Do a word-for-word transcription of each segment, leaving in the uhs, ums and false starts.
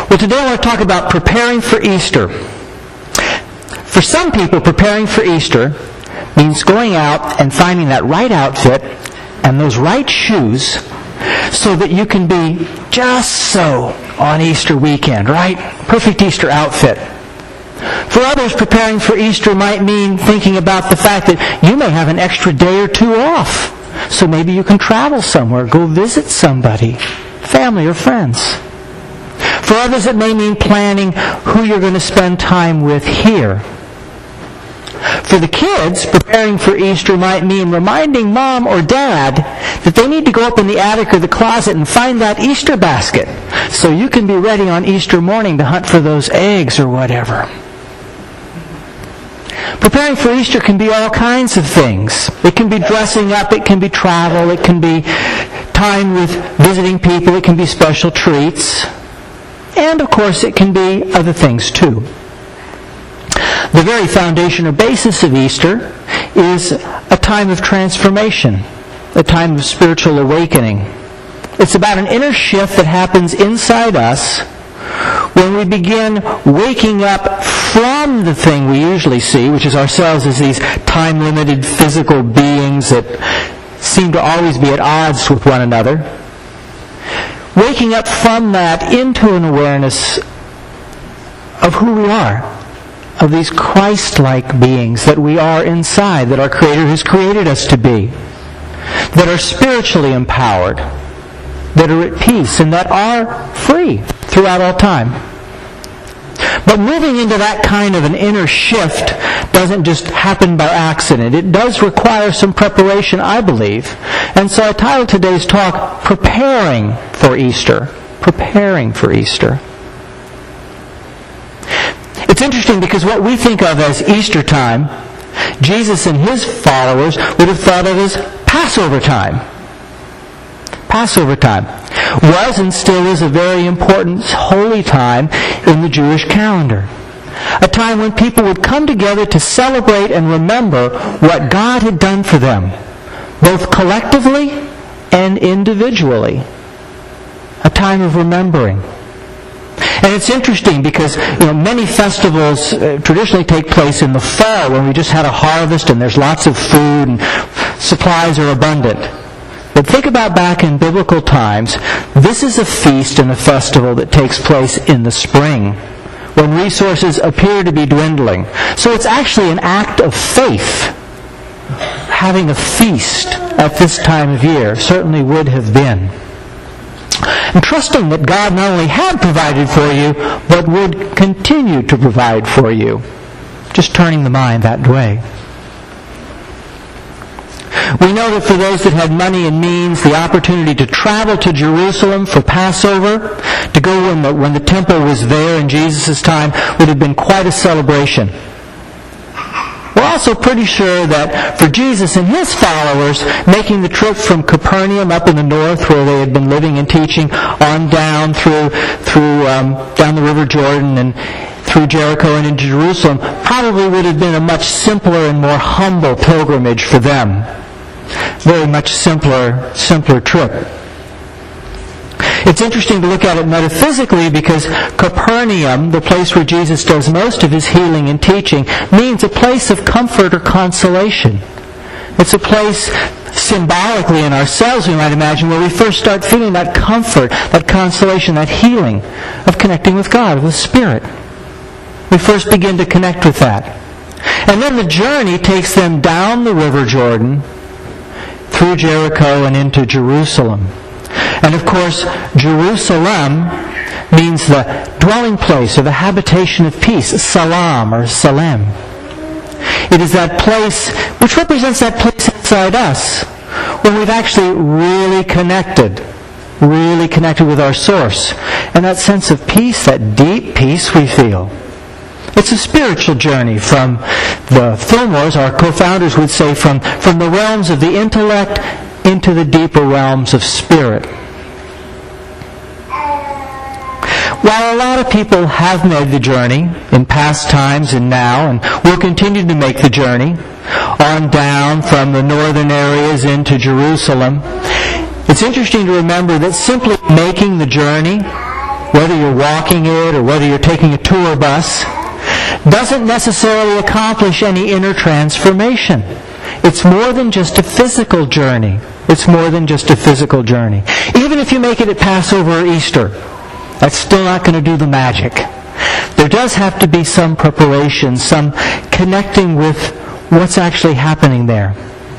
Well, today I want to talk about preparing for Easter. For some people, preparing for Easter means going out and finding that right outfit and those right shoes so that you can be just so on Easter weekend, right? Perfect Easter outfit. For others, preparing for Easter might mean thinking about the fact that you may have an extra day or two off. So maybe you can travel somewhere, go visit somebody, family or friends. For others, it may mean planning who you're going to spend time with here. For the kids, preparing for Easter might mean reminding mom or dad that they need to go up in the attic or the closet and find that Easter basket so you can be ready on Easter morning to hunt for those eggs or whatever. Preparing for Easter can be all kinds of things. It can be dressing up, it can be travel, it can be time with visiting people, it can be special treats, and of course it can be other things too. The very foundation or basis of Easter is a time of transformation, a time of spiritual awakening. It's about an inner shift that happens inside us when we begin waking up from the thing we usually see, which is ourselves as these time-limited physical beings that seem to always be at odds with one another. Waking up from that into an awareness of who we are, of these Christ-like beings that we are inside, that our Creator has created us to be, that are spiritually empowered, that are at peace, and that are free throughout all time. But moving into that kind of an inner shift doesn't just happen by accident. It does require some preparation, I believe. And so I titled today's talk, Preparing for Easter. Preparing for Easter. It's interesting because what we think of as Easter time, Jesus and his followers would have thought of as Passover time. Passover time was and still is a very important holy time in the Jewish calendar. A time when people would come together to celebrate and remember what God had done for them, both collectively and individually. A time of remembering. And it's interesting because you know many festivals uh, traditionally take place in the fall when we just had a harvest and there's lots of food and supplies are abundant. But think about back in biblical times, this is a feast and a festival that takes place in the spring, when resources appear to be dwindling. So it's actually an act of faith. Having a feast at this time of year certainly would have been. And trusting that God not only had provided for you, but would continue to provide for you. Just turning the mind that way. We know that for those that had money and means, the opportunity to travel to Jerusalem for Passover, to go when the, when the temple was there in Jesus' time, would have been quite a celebration. We're also pretty sure that for Jesus and his followers, making the trip from Capernaum up in the north where they had been living and teaching, on down through, through um, down the River Jordan and through Jericho and into Jerusalem, probably would have been a much simpler and more humble pilgrimage for them. Very much simpler, simpler trip. It's interesting to look at it metaphysically because Capernaum, the place where Jesus does most of his healing and teaching, means a place of comfort or consolation. It's a place symbolically in ourselves, we might imagine, where we first start feeling that comfort, that consolation, that healing of connecting with God, with Spirit. We first begin to connect with that. And then the journey takes them down the River Jordan, through Jericho and into Jerusalem. And of course, Jerusalem means the dwelling place or the habitation of peace, salam or salem. It is that place which represents that place inside us when we've actually really connected, really connected with our source. And that sense of peace, that deep peace we feel. It's a spiritual journey from the Fillmores, our co-founders would say, from, from the realms of the intellect into the deeper realms of spirit. While a lot of people have made the journey in past times and now, and will continue to make the journey on down from the northern areas into Jerusalem, it's interesting to remember that simply making the journey whether you're walking it or whether you're taking a tour bus, doesn't necessarily accomplish any inner transformation. It's more than just a physical journey. It's more than just a physical journey. Even if you make it at Passover or Easter, that's still not going to do the magic. There does have to be some preparation, some connecting with what's actually happening there.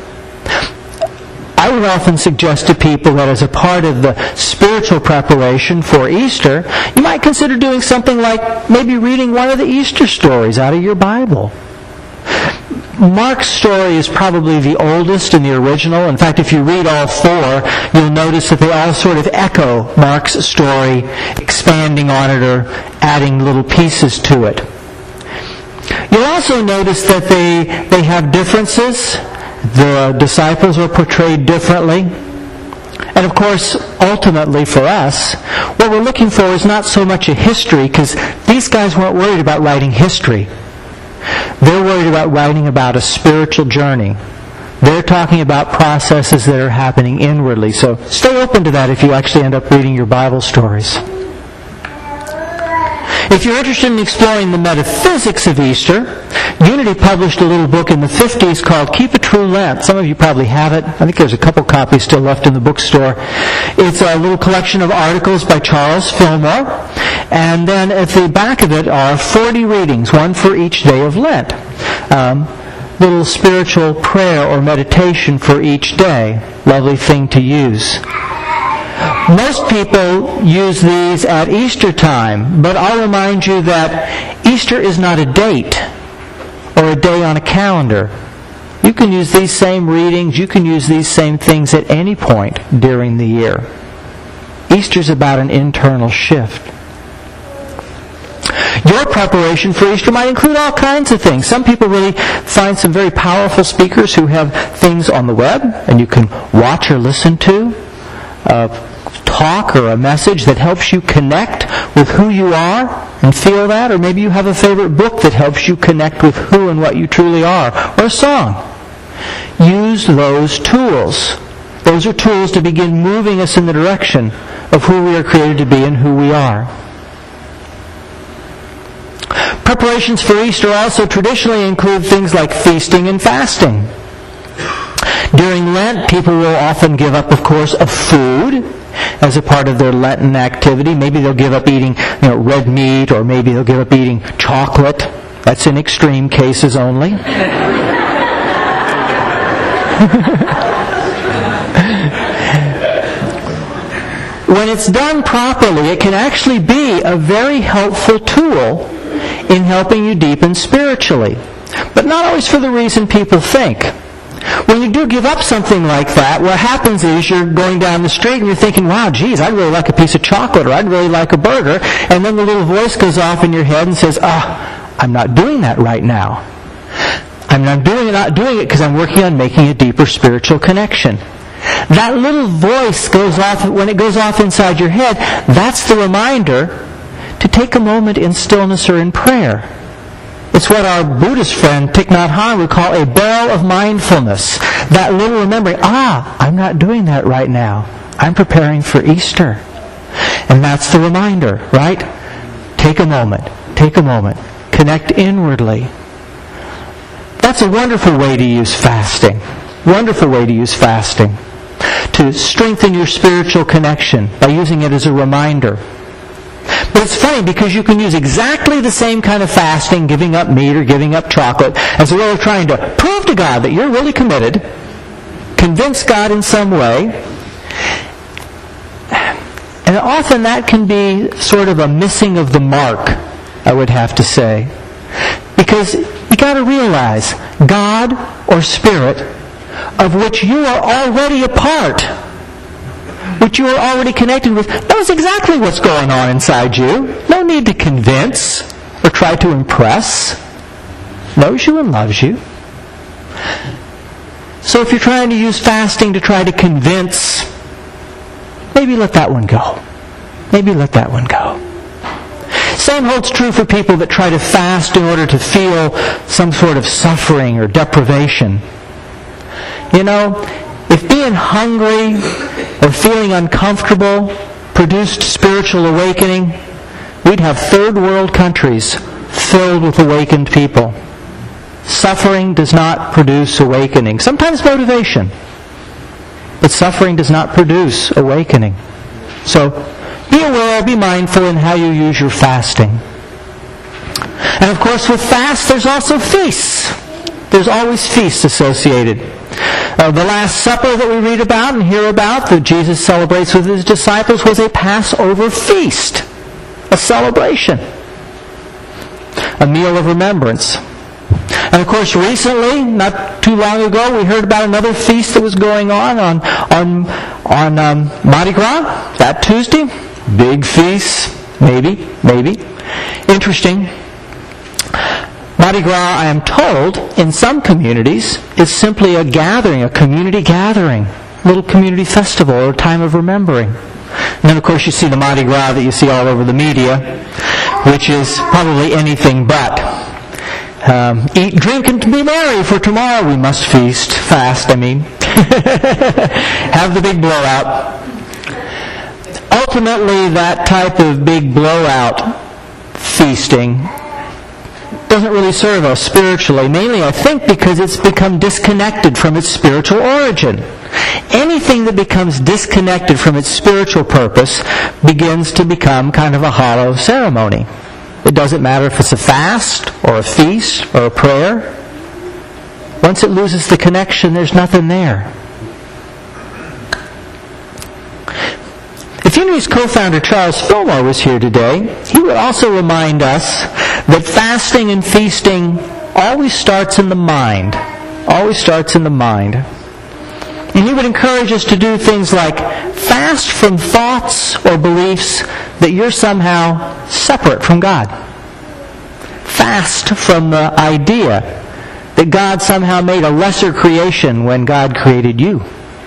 I would often suggest to people that as a part of the spiritual preparation for Easter, you might consider doing something like maybe reading one of the Easter stories out of your Bible. Mark's story is probably the oldest and the original. In fact, if you read all four, you'll notice that they all sort of echo Mark's story, expanding on it or adding little pieces to it. You'll also notice that they, they have differences. The disciples are portrayed differently. And of course, ultimately for us, what we're looking for is not so much a history, because these guys weren't worried about writing history. They're worried about writing about a spiritual journey. They're talking about processes that are happening inwardly. So stay open to that if you actually end up reading your Bible stories. If you're interested in exploring the metaphysics of Easter, Unity published a little book in the fifties called Keep a True Lent. Some of you probably have it. I think there's a couple copies still left in the bookstore. It's a little collection of articles by Charles Fillmore. And then at the back of it are forty readings, one for each day of Lent. Um, little spiritual prayer or meditation for each day. Lovely thing to use. Most people use these at Easter time, but I'll remind you that Easter is not a date or a day on a calendar. You can use these same readings, you can use these same things at any point during the year. Easter's about an internal shift. Your preparation for Easter might include all kinds of things. Some people really find some very powerful speakers who have things on the web, and you can watch or listen to. Uh, talk or a message that helps you connect with who you are and feel that, or maybe you have a favorite book that helps you connect with who and what you truly are, or a song. Use those tools. Those are tools to begin moving us in the direction of who we are created to be and who we are. Preparations for Easter also traditionally include things like feasting and fasting. During Lent, people will often give up, of course, of food as a part of their Lenten activity. Maybe they'll give up eating, you know, red meat, or maybe they'll give up eating chocolate. That's in extreme cases only. When it's done properly, it can actually be a very helpful tool in helping you deepen spiritually. But not always for the reason people think. When you do give up something like that, what happens is you're going down the street and you're thinking, wow, geez, I'd really like a piece of chocolate, or I'd really like a burger. And then the little voice goes off in your head and says, ah, I'm not doing that right now. I'm not doing it, not doing it because I'm working on making a deeper spiritual connection. That little voice goes off, when it goes off inside your head, that's the reminder to take a moment in stillness or in prayer. It's what our Buddhist friend Thich Nhat Hanh would call a bell of mindfulness. That little remembering, ah, I'm not doing that right now. I'm preparing for Easter. And that's the reminder, right? Take a moment. Take a moment. Connect inwardly. That's a wonderful way to use fasting. Wonderful way to use fasting. To strengthen your spiritual connection by using it as a reminder. But it's funny because you can use exactly the same kind of fasting, giving up meat or giving up chocolate, as a way of trying to prove to God that you're really committed, convince God in some way. And often that can be sort of a missing of the mark, I would have to say. Because you got to realize, God or Spirit, of which you are already a part, which you are already connected with, knows exactly what's going on inside you. No need to convince or try to impress. Knows you and loves you. So if you're trying to use fasting to try to convince, maybe let that one go. Maybe let that one go. Same holds true for people that try to fast in order to feel some sort of suffering or deprivation. You know, if being hungry or feeling uncomfortable produced spiritual awakening, we'd have third world countries filled with awakened people. Suffering does not produce awakening. Sometimes motivation, but suffering does not produce awakening. So be aware, be mindful in how you use your fasting. And of course, with fast, there's also feasts. There's always feasts associated. Uh, the Last Supper that we read about and hear about that Jesus celebrates with his disciples was a Passover feast, a celebration, a meal of remembrance. And of course, recently, not too long ago, we heard about another feast that was going on on on on um, Mardi Gras, that Tuesday. Big feast, maybe, maybe. Interesting. Mardi Gras, I am told, in some communities, is simply a gathering, a community gathering, a little community festival or a time of remembering. And then, of course, you see the Mardi Gras that you see all over the media, which is probably anything but. Um, eat, drink, and be merry, for tomorrow we must feast. Fast, I mean. Have the big blowout. Ultimately, that type of big blowout feasting doesn't really serve us spiritually, mainly I think because it's become disconnected from its spiritual origin. Anything that becomes disconnected from its spiritual purpose begins to become kind of a hollow ceremony. It doesn't matter if it's a fast or a feast or a prayer. Once it loses the connection, there's nothing there. If Unity's co-founder Charles Fillmore was here today, he would also remind us that fasting and feasting always starts in the mind. Always starts in the mind. And he would encourage us to do things like fast from thoughts or beliefs that you're somehow separate from God. Fast from the idea that God somehow made a lesser creation when God created you.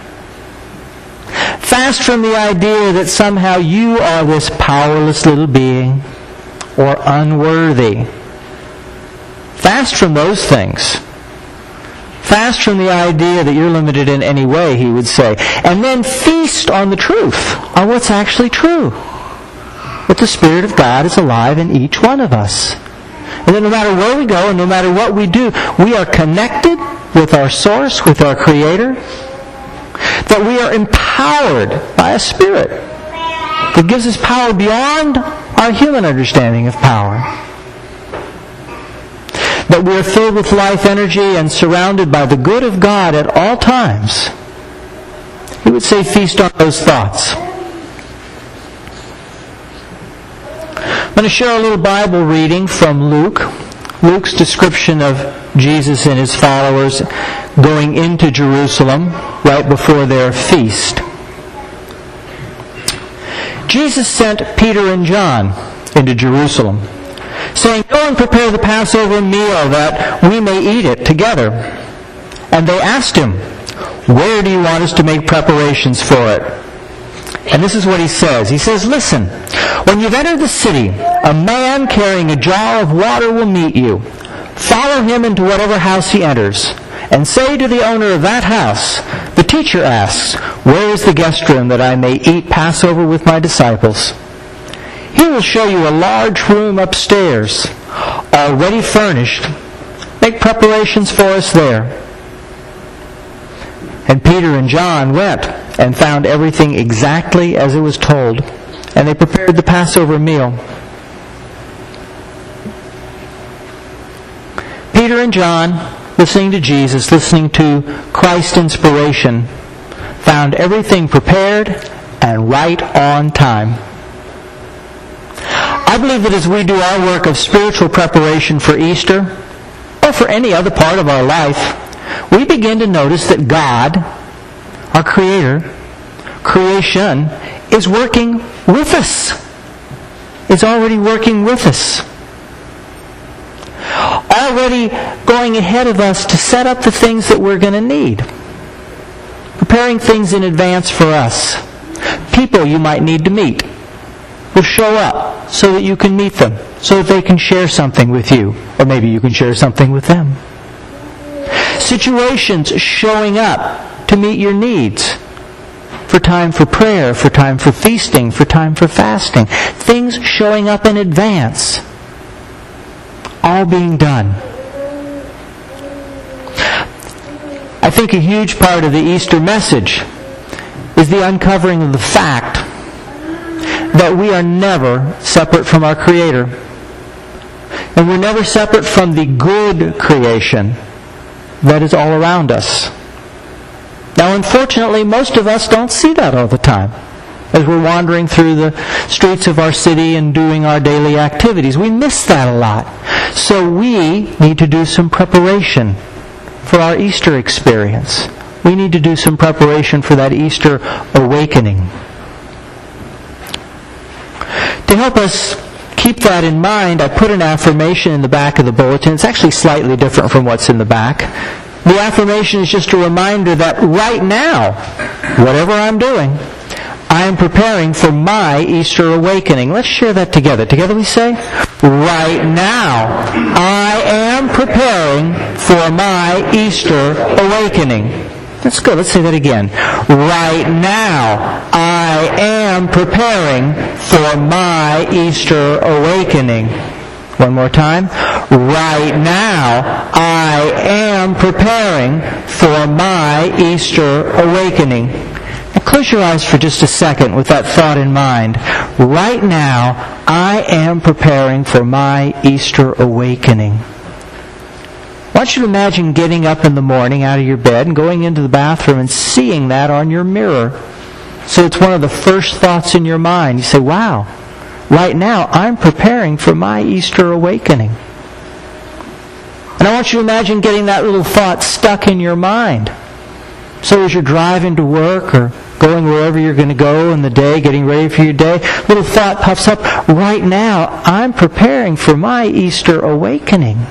Fast from the idea that somehow you are this powerless little being or unworthy. Fast from those things. Fast from the idea that you're limited in any way, he would say. And then feast on the truth, on what's actually true. That the Spirit of God is alive in each one of us. And that no matter where we go and no matter what we do, we are connected with our source, with our Creator. That we are empowered by a Spirit that gives us power beyond our human understanding of power. That we are filled with life energy and surrounded by the good of God at all times. He would say, feast on those thoughts. I'm going to share a little Bible reading from Luke. Luke's description of Jesus and his followers going into Jerusalem right before their feast. Jesus sent Peter and John into Jerusalem, saying, "Go and prepare the Passover meal that we may eat it together." And they asked him, "Where do you want us to make preparations for it?" And this is what he says. He says, "Listen, when you've entered the city, a man carrying a jar of water will meet you. Follow him into whatever house he enters, and say to the owner of that house, 'The teacher asks, where is the guest room that I may eat Passover with my disciples?' He will show you a large room upstairs, already furnished. Make preparations for us there." And Peter and John went and found everything exactly as it was told, and they prepared the Passover meal. Peter and John, listening to Jesus, listening to Christ's inspiration, found everything prepared and right on time. I believe that as we do our work of spiritual preparation for Easter, or for any other part of our life, we begin to notice that God, our Creator, creation, is working with us. Is already working with us. Already going ahead of us to set up the things that we're going to need. Preparing things in advance for us. People you might need to meet will show up so that you can meet them, so that they can share something with you, or maybe you can share something with them. Situations showing up to meet your needs. for time for prayer, for time for feasting, for time for fasting. Things showing up in advance. All being done. I think a huge part of the Easter message is the uncovering of the fact that we are never separate from our Creator. And we're never separate from the good creation that is all around us. Now, unfortunately, most of us don't see that all the time. As we're wandering through the streets of our city and doing our daily activities, we miss that a lot. So we need to do some preparation for our Easter experience. We need to do some preparation for that Easter awakening. To help us keep that in mind, I put an affirmation in the back of the bulletin. It's actually slightly different from what's in the back. The affirmation is just a reminder that right now, whatever I'm doing, I am preparing for my Easter awakening. Let's share that together. Together we say, right now, I am preparing for my Easter awakening. That's good. Let's say that again. Right now, I am preparing for my Easter awakening. One more time. Right now, I am preparing for my Easter awakening. Now close your eyes for just a second with that thought in mind. Right now, I am preparing for my Easter awakening. I want you to imagine getting up in the morning out of your bed and going into the bathroom and seeing that on your mirror. So it's one of the first thoughts in your mind. You say, wow, right now I'm preparing for my Easter awakening. And I want you to imagine getting that little thought stuck in your mind. So as you're driving to work or going wherever you're going to go in the day, getting ready for your day, little thought pops up, right now I'm preparing for my Easter awakening.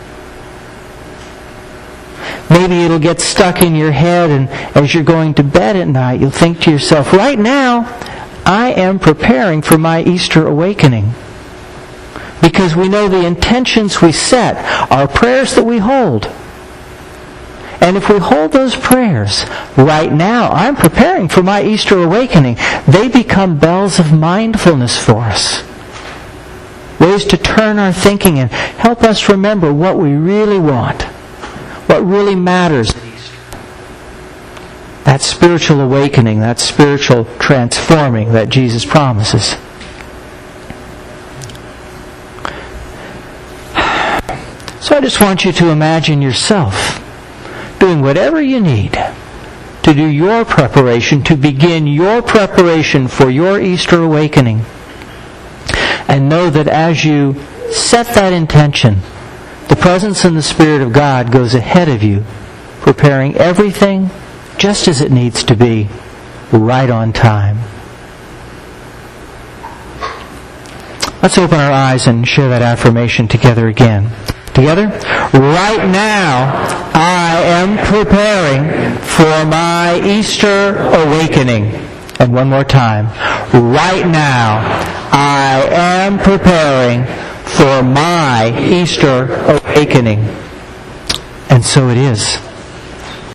Maybe it'll get stuck in your head, and as you're going to bed at night, you'll think to yourself, right now, I am preparing for my Easter awakening. Because we know the intentions we set are prayers that we hold. And if we hold those prayers, right now, I'm preparing for my Easter awakening, they become bells of mindfulness for us. Ways to turn our thinking and help us remember what we really want. What really matters. That spiritual awakening, that spiritual transforming that Jesus promises. So I just want you to imagine yourself doing whatever you need to do your preparation, to begin your preparation for your Easter awakening. And know that as you set that intention, the presence and the Spirit of God goes ahead of you, preparing everything just as it needs to be, right on time. Let's open our eyes and share that affirmation together again. Together? Right now, I am preparing for my Easter awakening. And one more time. Right now, I am preparing for my Easter awakening. And so it is.